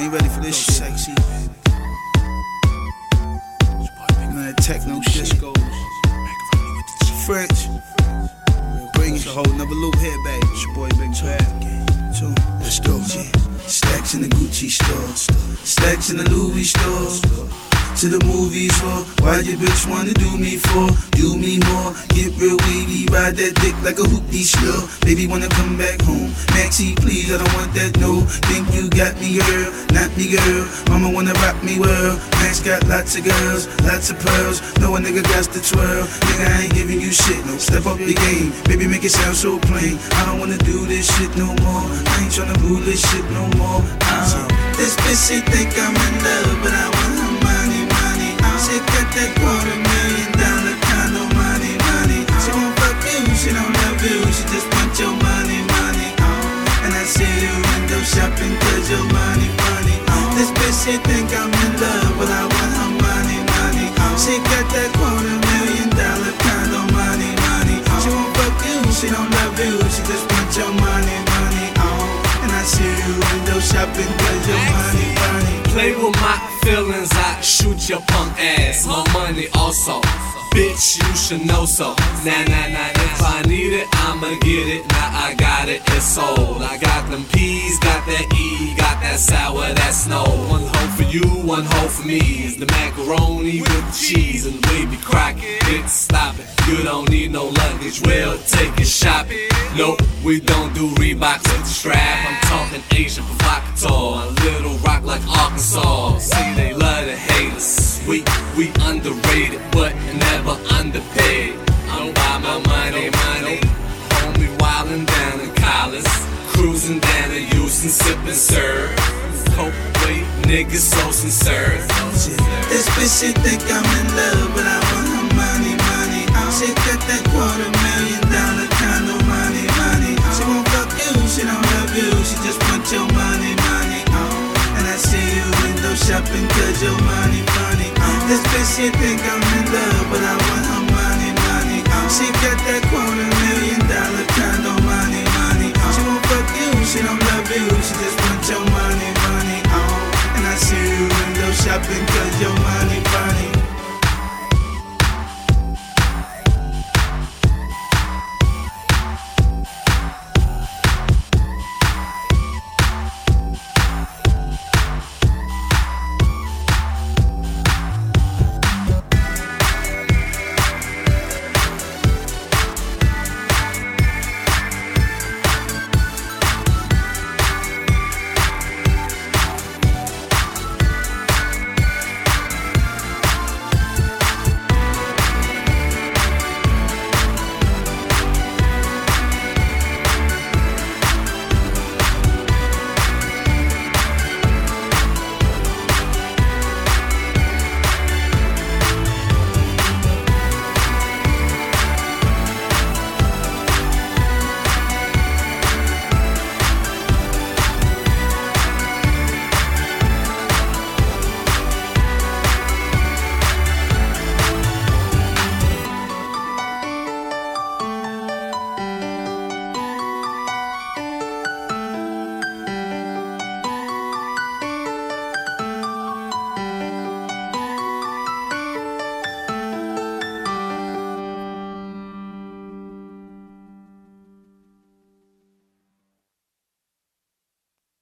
Ain't ready for this shit. Sexy. Man, techno shit goes. French. Bring it. A whole nother loop here, baby. It's your boy Big Bad. Let's go. Stacks in the Gucci store. Stacks in the Louis store. To the movies for why your bitch wanna do me for? Do me more, get real weedy, ride that dick like a hoopty slow. Baby wanna come back home, Maxie please, I don't want that no. Think you got me girl, not me girl. Mama wanna rock me world. Max got lots of girls, lots of pearls. No a nigga got to twirl. Nigga I ain't giving you shit, no. Step up your game, baby make it sound so plain. I don't wanna do this shit no more. I ain't tryna rule this shit no more. This bitch she think I'm in love, but I want her money. She got that $250,000 condo, money. She won't fuck you, she don't love you, she just want your money. And I see you window shopping cause your money funny. This bitch she think I'm in love, but I want her money. She got that $250,000 condo, money. She won't fuck you, she don't love you, she just want your money. And I see you window shopping cause your money funny. Play with my feelings, I shoot your punk ass. My money also, bitch, you should know so. Nah, if I need it, I'ma get it. Now I got it, it's sold. I got them P's, got that E, got that sour, that snow. One hoe for you, one hoe for me. It's the macaroni with the cheese and the baby crackin'. Bitch, stop it, you don't need no luggage, we'll take it shopping. Nope, we don't do Reeboks with the strap. I'm talking Asian provocateur, a little rock like Arkansas. See, they love to hate us. We underrated, but never underpaid. I'm by my money. Homie wildin' down in college, cruising down to Houston, sippin' syrup. Coke weight, niggas so sincere. This bitch she think I'm in love, but I want her money. She got that $250,000 condo, money. She won't fuck you, she don't love you, she just want your money. And I see you window shopping cause your money funny. This bitch she think I'm in love, but I want her money. She got that $250,000 condo, money. She won't fuck you, she don't love you, she just want your money. And I see you window shopping cause your money